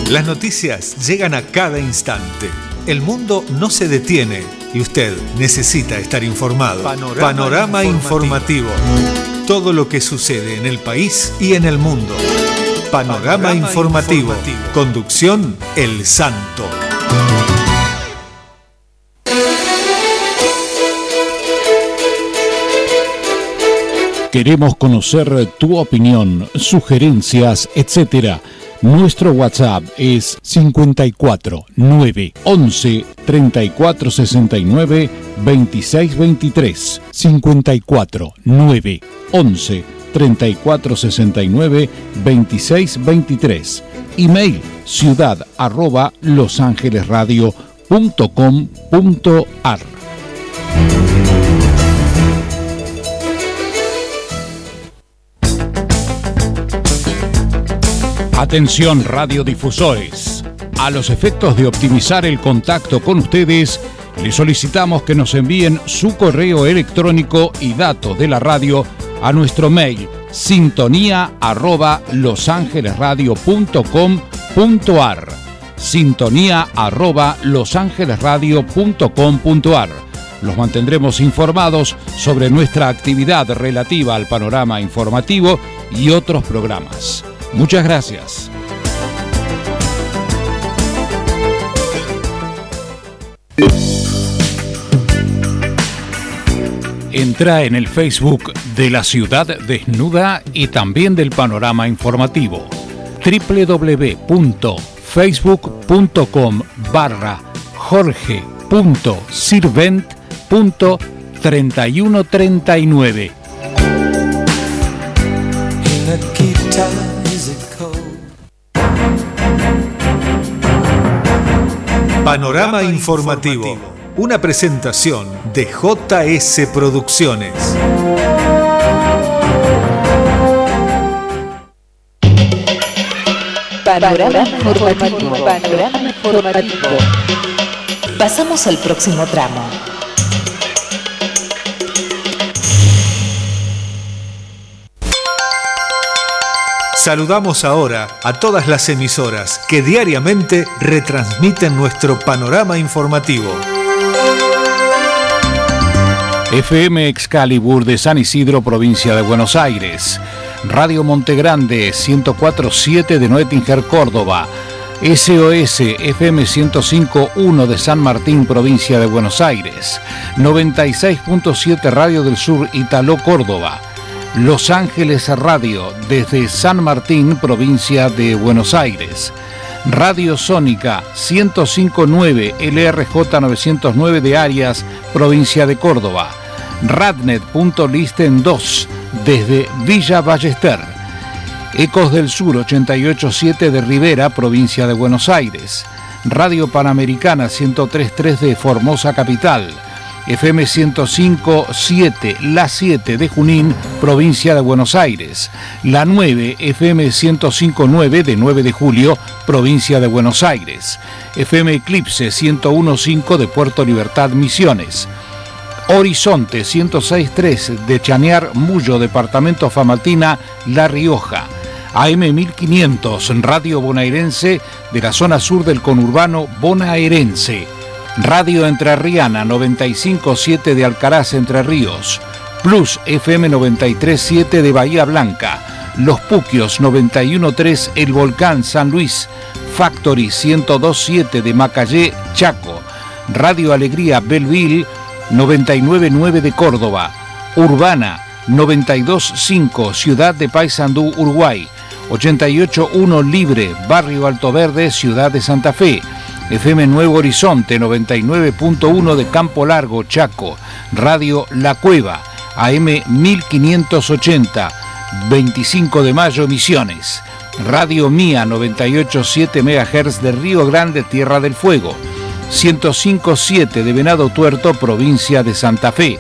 Las noticias llegan a cada instante. El mundo no se detiene y usted necesita estar informado. Panorama informativo. Todo lo que sucede en el país y en el mundo. Panorama informativo. Conducción El Santo. Queremos conocer tu opinión, sugerencias, etc. Nuestro WhatsApp es 54 9 11 34 69 26 23. 54 9 11 34 69 26 23. Email ciudad@losangelesradio.com.ar. Atención radiodifusores. A los efectos de optimizar el contacto con ustedes, les solicitamos que nos envíen su correo electrónico y datos de la radio a nuestro mail sintonía@losangelesradio.com.ar. sintonía@losangelesradio.com.ar. Los mantendremos informados sobre nuestra actividad relativa al panorama informativo y otros programas. Muchas gracias. Entra en el Facebook de La Ciudad Desnuda y también del Panorama Informativo. www.facebook.com/jorge.sirvent.3139. Panorama informativo. Una presentación de JS Producciones. Panorama informativo. Panorama informativo. Pasamos al próximo tramo. Saludamos ahora a todas las emisoras que diariamente retransmiten nuestro panorama informativo. FM Excalibur de San Isidro, provincia de Buenos Aires. Radio Montegrande 104.7 de Noetinger, Córdoba. SOS FM 105.1 de San Martín, provincia de Buenos Aires. 96.7 Radio del Sur, Italó, Córdoba. Los Ángeles Radio desde San Martín, provincia de Buenos Aires. Radio Sónica 105.9 LRJ 909 de Arias, provincia de Córdoba. Radnet.listen 2 desde Villa Ballester. Ecos del Sur 88.7 de Rivera, provincia de Buenos Aires. Radio Panamericana 103.3 de Formosa Capital. FM 105.7, La 7 de Junín, provincia de Buenos Aires. La 9, FM 105.9 de 9 de Julio, provincia de Buenos Aires. FM Eclipse 101.5 de Puerto Libertad, Misiones. Horizonte 106.3 de Chañar, Mullo, departamento Famatina, La Rioja. AM 1500, Radio Bonaerense de la zona sur del conurbano bonaerense. Radio Entrerriana 95.7 de Alcaraz, Entre Ríos. Plus FM 93.7 de Bahía Blanca. Los Puquios 91.3 El Volcán, San Luis. Factory 102.7 de Macayé, Chaco. Radio Alegría Belleville 99.9 de Córdoba. Urbana 92.5 Ciudad de Paysandú, Uruguay. 88.1 Libre, Barrio Alto Verde, Ciudad de Santa Fe. FM Nuevo Horizonte 99.1 de Campo Largo, Chaco. Radio La Cueva, AM 1580, 25 de mayo, Misiones. Radio Mía 98.7 MHz de Río Grande, Tierra del Fuego. 105.7 de Venado Tuerto, provincia de Santa Fe.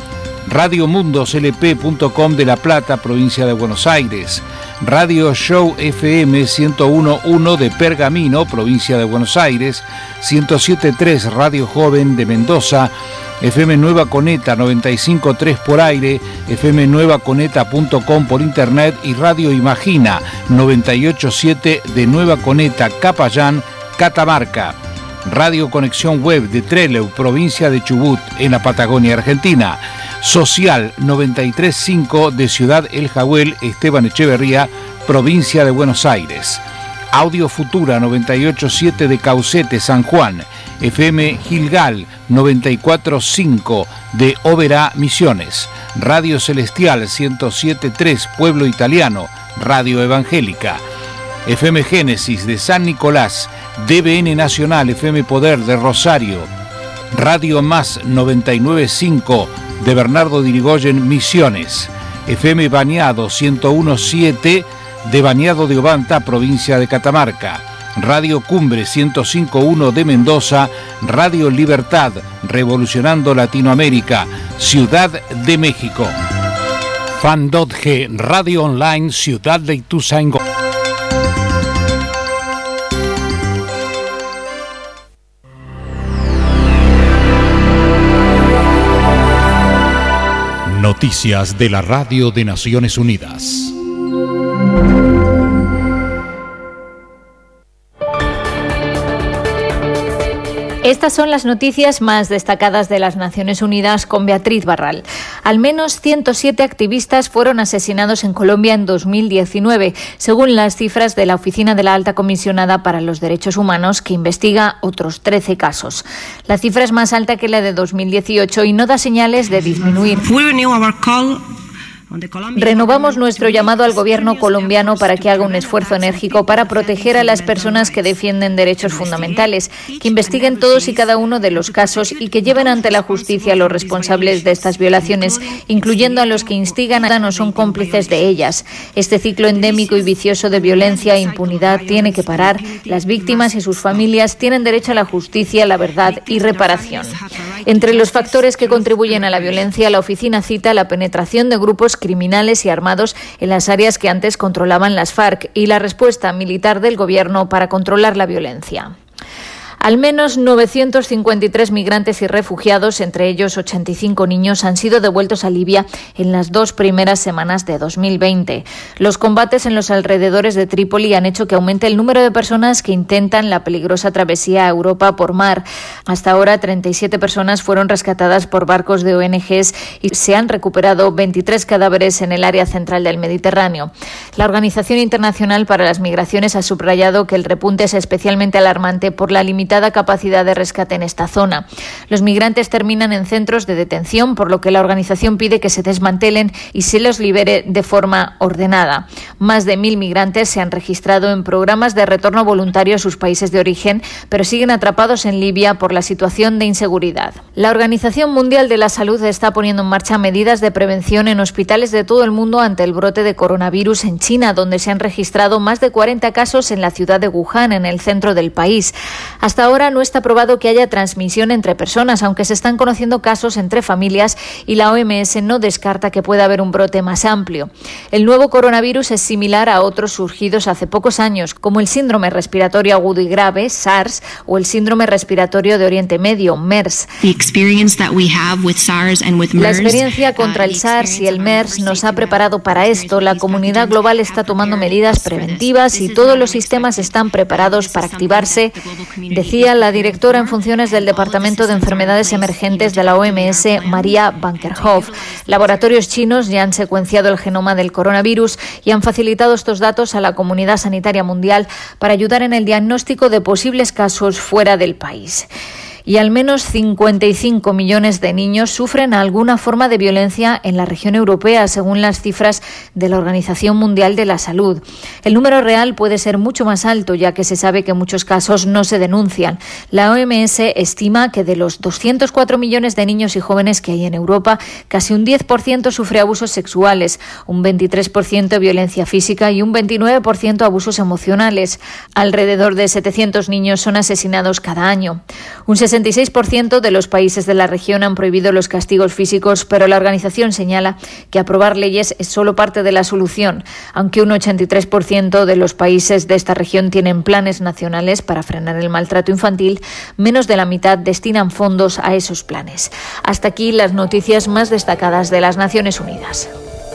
RadioMundosLP.com de La Plata, provincia de Buenos Aires. Radio Show FM 101.1 de Pergamino, provincia de Buenos Aires. 107.3 Radio Joven de Mendoza. FM Nueva Coneta 95.3 por aire, fmnuevaconeta.com por internet y Radio Imagina 98.7 de Nueva Coneta, Capayán, Catamarca. Radio Conexión Web de Trelew, provincia de Chubut, en la Patagonia Argentina. Social 93.5 de Ciudad El Jagüel, Esteban Echeverría, provincia de Buenos Aires. Audio Futura 98.7 de Caucete, San Juan. FM Gilgal 94.5 de Oberá, Misiones. Radio Celestial 107.3 Pueblo Italiano, Radio Evangélica. FM Génesis de San Nicolás, DBN Nacional, FM Poder de Rosario, Radio Más 99.5 de Bernardo de Irigoyen, Misiones, FM Bañado 101.7 de Bañado de Obanta, provincia de Catamarca, Radio Cumbre 105.1 de Mendoza, Radio Libertad, Revolucionando Latinoamérica, Ciudad de México. Fan.G, Radio Online, Ciudad de Ituzaingó. Noticias de la Radio de Naciones Unidas. Estas son las noticias más destacadas de las Naciones Unidas con Beatriz Barral. Al menos 107 activistas fueron asesinados en Colombia en 2019, según las cifras de la Oficina de la Alta Comisionada para los Derechos Humanos, que investiga otros 13 casos. La cifra es más alta que la de 2018 y no da señales de disminuir. Renovamos nuestro llamado al gobierno colombiano para que haga un esfuerzo enérgico para proteger a las personas que defienden derechos fundamentales, que investiguen todos y cada uno de los casos y que lleven ante la justicia a los responsables de estas violaciones, incluyendo a los que instigan o son cómplices de ellas. Este ciclo endémico y vicioso de violencia e impunidad tiene que parar. Las víctimas y sus familias tienen derecho a la justicia, la verdad y reparación. Entre los factores que contribuyen a la violencia, la oficina cita la penetración de grupos criminales y armados en las áreas que antes controlaban las FARC y la respuesta militar del gobierno para controlar la violencia. Al menos 953 migrantes y refugiados, entre ellos 85 niños, han sido devueltos a Libia en las 2 primeras semanas de 2020. Los combates en los alrededores de Trípoli han hecho que aumente el número de personas que intentan la peligrosa travesía a Europa por mar. Hasta ahora, 37 personas fueron rescatadas por barcos de ONGs y se han recuperado 23 cadáveres en el área central del Mediterráneo. La Organización Internacional para las Migraciones ha subrayado que el repunte es especialmente alarmante por la limitada capacidad de rescate en esta zona. Los migrantes terminan en centros de detención, por lo que la organización pide que se desmantelen y se los libere de forma ordenada. Más de 1.000 migrantes se han registrado en programas de retorno voluntario a sus países de origen, pero siguen atrapados en Libia por la situación de inseguridad. La Organización Mundial de la Salud está poniendo en marcha medidas de prevención en hospitales de todo el mundo ante el brote de coronavirus en China, donde se han registrado más de 40 casos en la ciudad de Wuhan, en el centro del país. Hasta ahora no está probado que haya transmisión entre personas, aunque se están conociendo casos entre familias y la OMS no descarta que pueda haber un brote más amplio. El nuevo coronavirus es similar a otros surgidos hace pocos años, como el síndrome respiratorio agudo y grave, SARS, o el síndrome respiratorio de Oriente Medio, MERS. La experiencia contra el SARS y el MERS nos ha preparado para esto. La comunidad global está tomando medidas preventivas y todos los sistemas están preparados para activarse, decía la directora en funciones del Departamento de Enfermedades Emergentes de la OMS, María Van Kerkhove. Laboratorios chinos ya han secuenciado el genoma del coronavirus y han facilitado estos datos a la comunidad sanitaria mundial para ayudar en el diagnóstico de posibles casos fuera del país. Y al menos 55 millones de niños sufren alguna forma de violencia en la región europea, según las cifras de la Organización Mundial de la Salud. El número real puede ser mucho más alto, ya que se sabe que muchos casos no se denuncian. La OMS estima que de los 204 millones de niños y jóvenes que hay en Europa, casi un 10% sufre abusos sexuales, un 23% violencia física y un 29% abusos emocionales. Alrededor de 700 niños son asesinados cada año. Un 60% 66% de los países de la región han prohibido los castigos físicos, pero la organización señala que aprobar leyes es solo parte de la solución, aunque un 83% de los países de esta región tienen planes nacionales para frenar el maltrato infantil, menos de la mitad destinan fondos a esos planes. Hasta aquí las noticias más destacadas de las Naciones Unidas.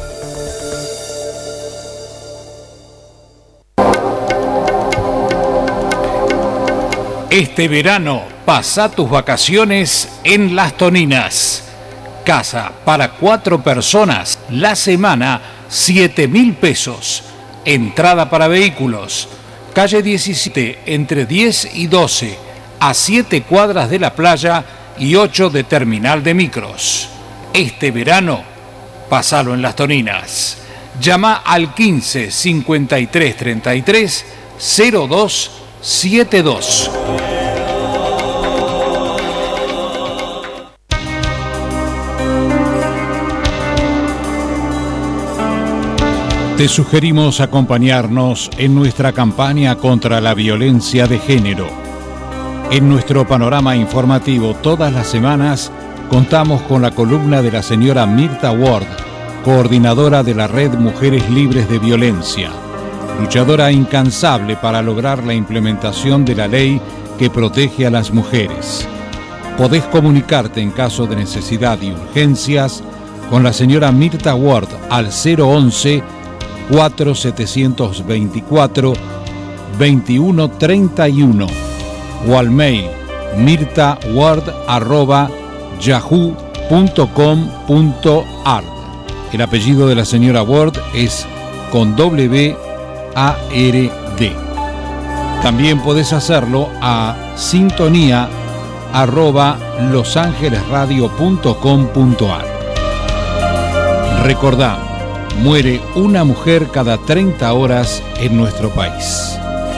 Este verano, pasa tus vacaciones en Las Toninas. Casa para 4 personas, la semana, 7.000 pesos. Entrada para vehículos. Calle 17, entre 10 y 12, a 7 cuadras de la playa y 8 de terminal de micros. Este verano, pasalo en Las Toninas. Llama al 15 53 33 02 72. Te sugerimos acompañarnos en nuestra campaña contra la violencia de género. En nuestro panorama informativo todas las semanas contamos con la columna de la señora Mirta Ward, coordinadora de la Red Mujeres Libres de Violencia, luchadora incansable para lograr la implementación de la ley que protege a las mujeres. Podés comunicarte en caso de necesidad y urgencias con la señora Mirta Ward al 011 4724 2131 o al mail mirtaward@yahoo.com.ar. El apellido de la señora Ward es con W-A-R-D. También podés hacerlo a sintonía@losangelesradio.com.ar. Recordá, muere una mujer cada 30 horas en nuestro país.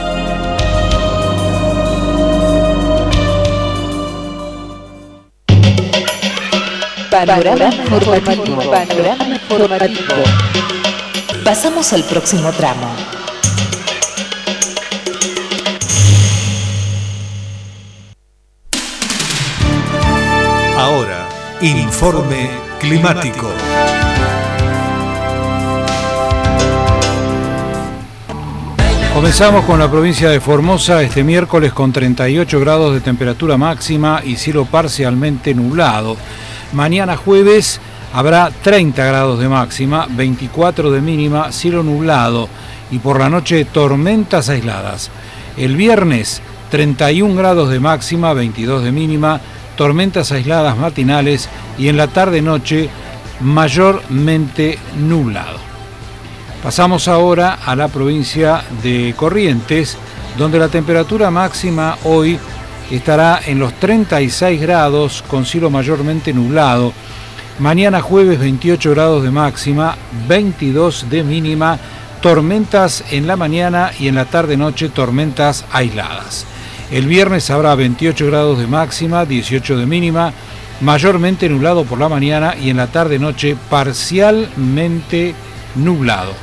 Panorama informativo. Panorama informativo. Pasamos al próximo tramo. Ahora, informe climático. Comenzamos con la provincia de Formosa este miércoles con 38 grados de temperatura máxima y cielo parcialmente nublado. Mañana jueves habrá 30 grados de máxima, 24 de mínima, cielo nublado y por la noche tormentas aisladas. El viernes 31 grados de máxima, 22 de mínima, tormentas aisladas matinales y en la tarde-noche mayormente nublado. Pasamos ahora a la provincia de Corrientes, donde la temperatura máxima hoy estará en los 36 grados con cielo mayormente nublado. Mañana jueves 28 grados de máxima, 22 de mínima, tormentas en la mañana y en la tarde-noche tormentas aisladas. El viernes habrá 28 grados de máxima, 18 de mínima, mayormente nublado por la mañana y en la tarde-noche parcialmente nublado.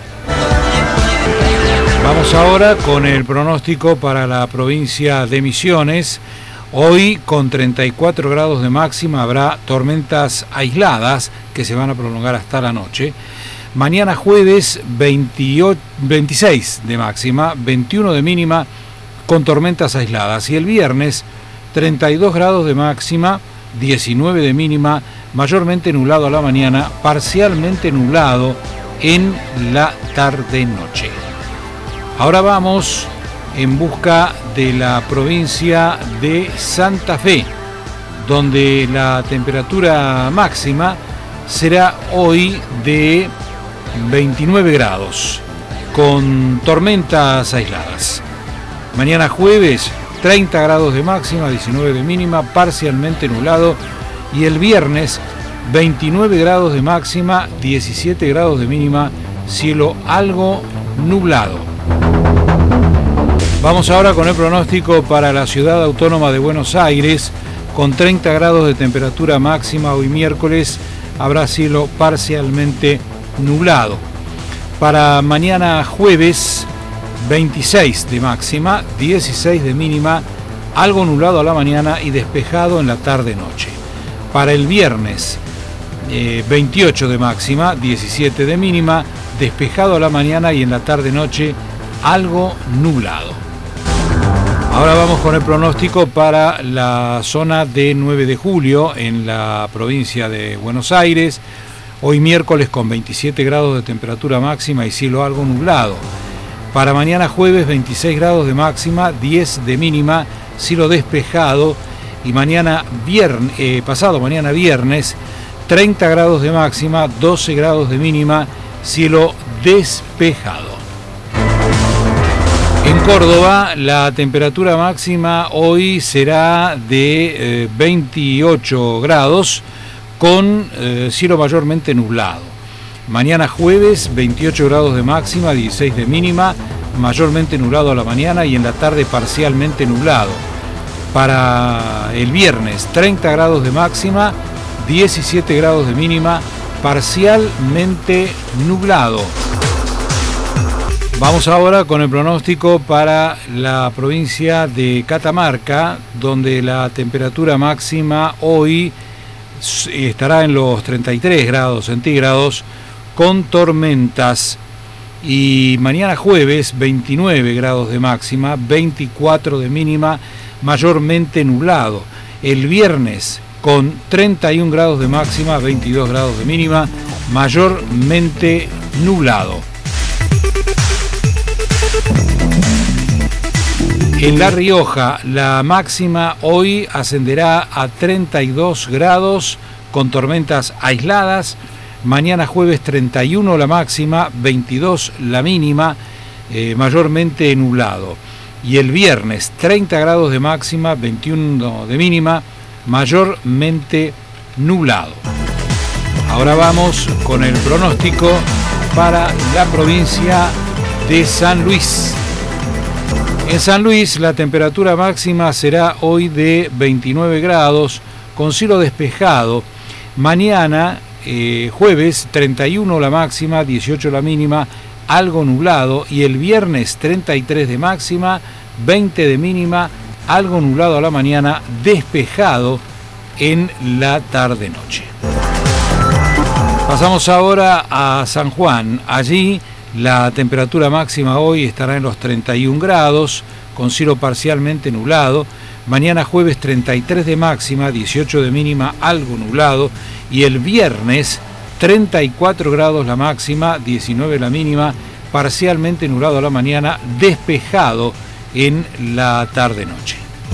Vamos ahora con el pronóstico para la provincia de Misiones. Hoy con 34 grados de máxima habrá tormentas aisladas que se van a prolongar hasta la noche. Mañana jueves 26 de máxima, 21 de mínima con tormentas aisladas. Y el viernes 32 grados de máxima, 19 de mínima, mayormente nublado a la mañana, parcialmente nublado en la tarde-noche. Ahora vamos en busca de la provincia de Santa Fe, donde la temperatura máxima será hoy de 29 grados, con tormentas aisladas. Mañana jueves 30 grados de máxima, 19 de mínima, parcialmente nublado. Y el viernes 29 grados de máxima, 17 grados de mínima, cielo algo nublado. Vamos ahora con el pronóstico para la ciudad autónoma de Buenos Aires. Con 30 grados de temperatura máxima hoy miércoles habrá cielo parcialmente nublado. Para mañana jueves 26 de máxima, 16 de mínima, algo nublado a la mañana y despejado en la tarde-noche. Para el viernes, 28 de máxima, 17 de mínima, despejado a la mañana y en la tarde-noche algo nublado. Ahora vamos con el pronóstico para la zona de 9 de julio en la provincia de Buenos Aires. Hoy miércoles con 27 grados de temperatura máxima y cielo algo nublado. Para mañana jueves 26 grados de máxima, 10 de mínima, cielo despejado. Y pasado mañana viernes 30 grados de máxima, 12 grados de mínima, cielo despejado. En Córdoba la temperatura máxima hoy será de 28 grados con cielo mayormente nublado. Mañana jueves 28 grados de máxima, 16 de mínima, mayormente nublado a la mañana y en la tarde parcialmente nublado. Para el viernes 30 grados de máxima, 17 grados de mínima, parcialmente nublado. Vamos ahora con el pronóstico para la provincia de Catamarca, donde la temperatura máxima hoy estará en los 33 grados centígrados con tormentas. Y mañana jueves 29 grados de máxima, 24 de mínima, mayormente nublado. El viernes con 31 grados de máxima, 22 grados de mínima, mayormente nublado. En La Rioja, la máxima hoy ascenderá a 32 grados con tormentas aisladas. Mañana jueves 31 la máxima, 22 la mínima, mayormente nublado. Y el viernes 30 grados de máxima, 21 de mínima, mayormente nublado. Ahora vamos con el pronóstico para la provincia de San Luis. En San Luis la temperatura máxima será hoy de 29 grados con cielo despejado. Mañana jueves 31 la máxima, 18 la mínima, algo nublado. Y el viernes 33 de máxima, 20 de mínima, algo nublado a la mañana, despejado en la tarde-noche. Pasamos ahora a San Juan. Allí la temperatura máxima hoy estará en los 31 grados, con cielo parcialmente nublado. Mañana jueves 33 de máxima, 18 de mínima, algo nublado. Y el viernes 34 grados la máxima, 19 la mínima, parcialmente nublado a la mañana, despejado en la tarde-noche.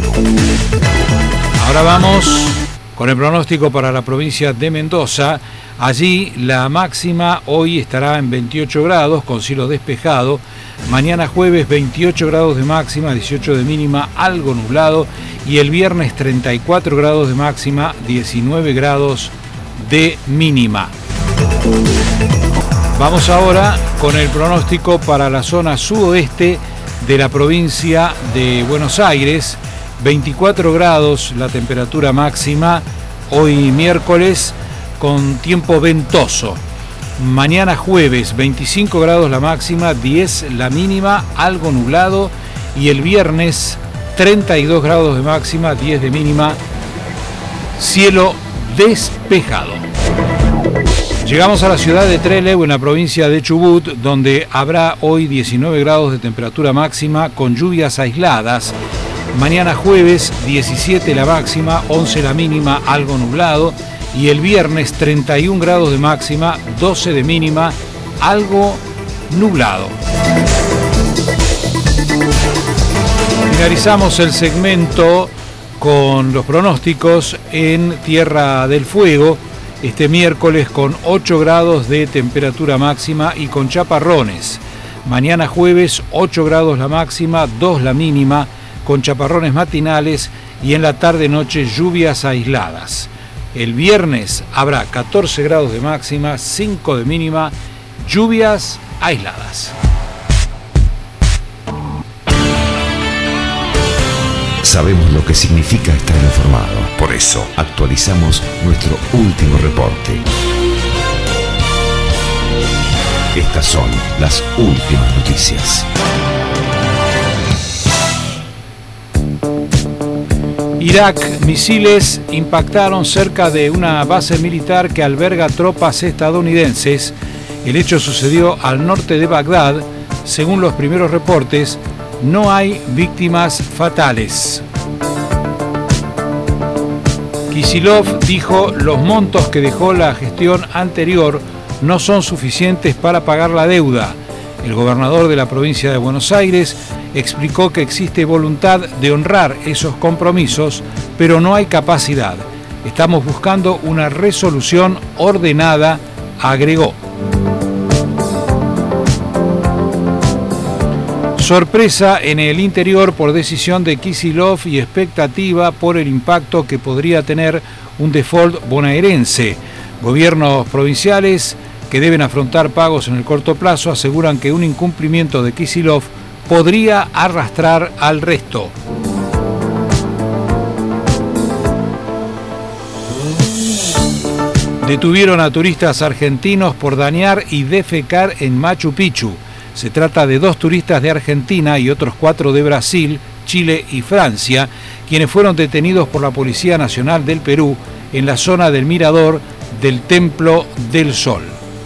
Ahora vamos con el pronóstico para la provincia de Mendoza. Allí la máxima hoy estará en 28 grados con cielo despejado. Mañana jueves 28 grados de máxima, 18 de mínima, algo nublado. Y el viernes 34 grados de máxima, 19 grados de mínima. Vamos ahora con el pronóstico para la zona sudoeste de la provincia de Buenos Aires. 24 grados la temperatura máxima hoy miércoles, con tiempo ventoso. Mañana jueves 25 grados la máxima, 10 la mínima, algo nublado. Y el viernes 32 grados de máxima, 10 de mínima, cielo despejado. Llegamos a la ciudad de Trelew, en la provincia de Chubut, donde habrá hoy 19 grados de temperatura máxima con lluvias aisladas. Mañana jueves 17 la máxima, 11 la mínima, algo nublado. Y el viernes 31 grados de máxima, 12 de mínima, algo nublado. Finalizamos el segmento con los pronósticos en Tierra del Fuego. Este miércoles con 8 grados de temperatura máxima y con chaparrones. Mañana jueves 8 grados la máxima, 2 la mínima, con chaparrones matinales y en la tarde-noche lluvias aisladas. El viernes habrá 14 grados de máxima, 5 de mínima, lluvias aisladas. Sabemos lo que significa estar informado. Por eso actualizamos nuestro último reporte. Estas son las últimas noticias. Irak, misiles impactaron cerca de una base militar que alberga tropas estadounidenses. El hecho sucedió al norte de Bagdad. Según los primeros reportes, no hay víctimas fatales. Kicillof dijo: los montos que dejó la gestión anterior no son suficientes para pagar la deuda. El gobernador de la provincia de Buenos Aires explicó que existe voluntad de honrar esos compromisos, pero no hay capacidad. Estamos buscando una resolución ordenada, agregó. Sorpresa en el interior por decisión de Kicillof y expectativa por el impacto que podría tener un default bonaerense. Gobiernos provinciales que deben afrontar pagos en el corto plazo aseguran que un incumplimiento de Kicillof podría arrastrar al resto. Detuvieron a turistas argentinos por dañar y defecar en Machu Picchu. Se trata de 2 turistas de Argentina y otros 4 de Brasil, Chile y Francia, quienes fueron detenidos por la Policía Nacional del Perú en la zona del mirador del Templo del Sol.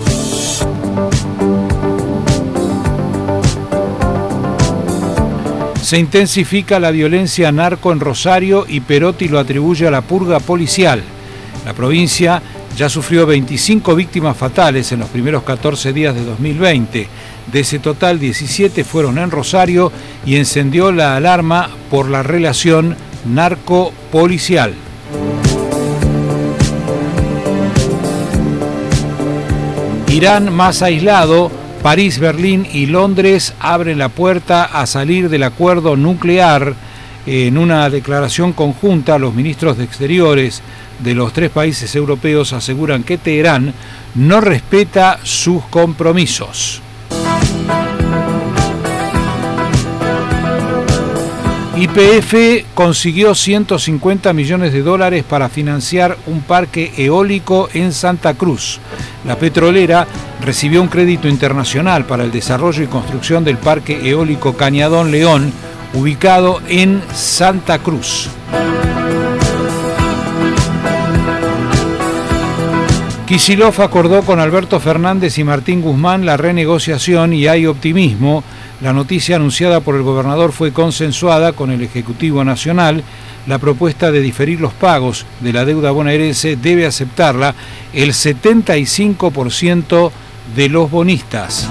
Se intensifica la violencia narco en Rosario y Perotti lo atribuye a la purga policial. La provincia ya sufrió 25 víctimas fatales en los primeros 14 días de 2020. De ese total, 17 fueron en Rosario y encendió la alarma por la relación narco-policial. Irán más aislado. París, Berlín y Londres abren la puerta a salir del acuerdo nuclear. En una declaración conjunta, los ministros de Exteriores de los 3 países europeos aseguran que Teherán no respeta sus compromisos. YPF consiguió $150 millones para financiar un parque eólico en Santa Cruz. La petrolera recibió un crédito internacional para el desarrollo y construcción del parque eólico Cañadón León, ubicado en Santa Cruz. Kicillof acordó con Alberto Fernández y Martín Guzmán la renegociación y hay optimismo. La noticia anunciada por el gobernador fue consensuada con el Ejecutivo Nacional. La propuesta de diferir los pagos de la deuda bonaerense debe aceptarla el 75% de los bonistas.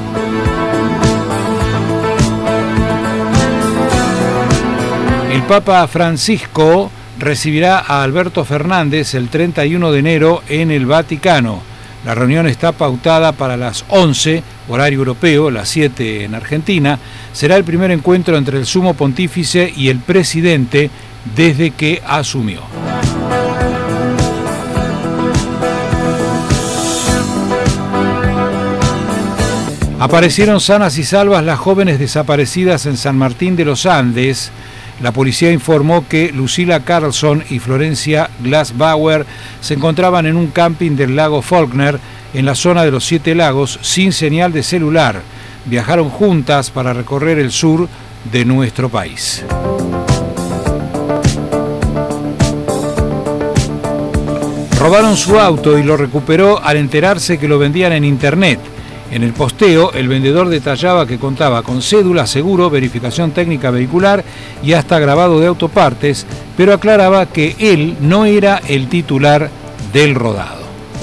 El Papa Francisco recibirá a Alberto Fernández el 31 de enero en el Vaticano. La reunión está pautada para las 11, horario europeo, las 7 en Argentina. Será el primer encuentro entre el sumo pontífice y el presidente desde que asumió. Aparecieron sanas y salvas las jóvenes desaparecidas en San Martín de los Andes. La policía informó que Lucila Carlson y Florencia Glassbauer se encontraban en un camping del lago Faulkner, en la zona de los 7 lagos, sin señal de celular. Viajaron juntas para recorrer el sur de nuestro país. Robaron su auto y lo recuperó al enterarse que lo vendían en internet. En el posteo, el vendedor detallaba que contaba con cédula, seguro, verificación técnica vehicular y hasta grabado de autopartes, pero aclaraba que él no era el titular del rodado.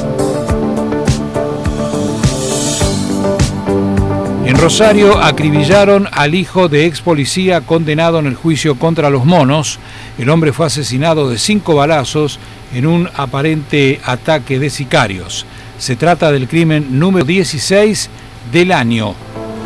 En Rosario acribillaron al hijo de ex policía condenado en el juicio contra los monos. El hombre fue asesinado de 5 balazos en un aparente ataque de sicarios. Se trata del crimen número 16 del año.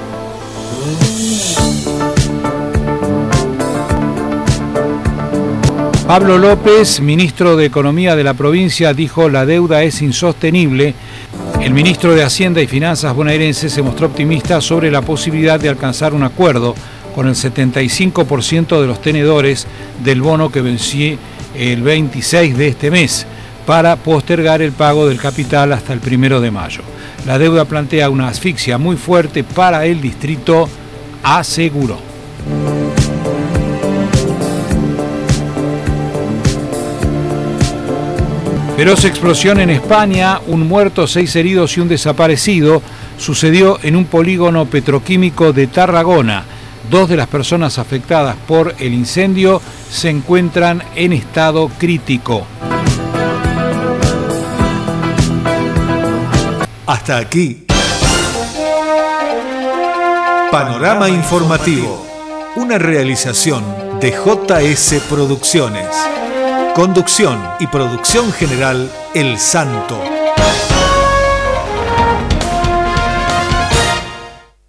Pablo López, ministro de Economía de la provincia, dijo: la deuda es insostenible. El ministro de Hacienda y Finanzas bonaerense se mostró optimista sobre la posibilidad de alcanzar un acuerdo con el 75% de los tenedores del bono que venció el 26 de este mes, para postergar el pago del capital hasta el 1 de mayo. La deuda plantea una asfixia muy fuerte para el distrito, aseguró. Feroz explosión en España, un muerto, 6 heridos y un desaparecido, sucedió en un polígono petroquímico de Tarragona. 2 de las personas afectadas por el incendio se encuentran en estado crítico. Hasta aquí. Panorama Informativo, una realización de JS Producciones. Conducción y producción general, El Santo.